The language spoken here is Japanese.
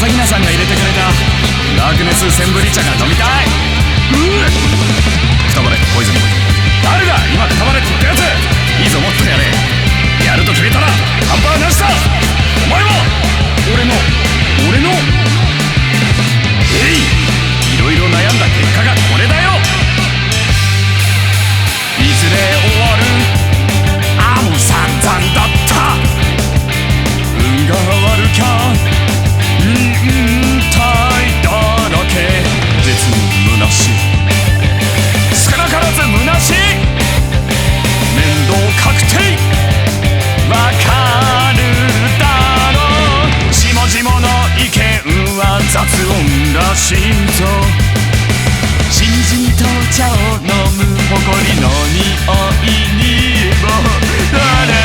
萩名さんが入れてくれたダークネスセンブリ茶が飲みたい。くたばれ小泉。誰だ今くたばれって言ったやつ。いいぞもっとやれ。やると決めたら半端なしだ。お前は俺のいろいろ悩んだ結果がこれだよ。いずれ終わる。あもう散々だった。運が悪きゃ忍耐だらけ。実に虚しい。少なからず虚しい。面倒確定。わかるだろう。下々の意見は雑音らしいぞ。しみじみと茶を飲む誇りの匂いにも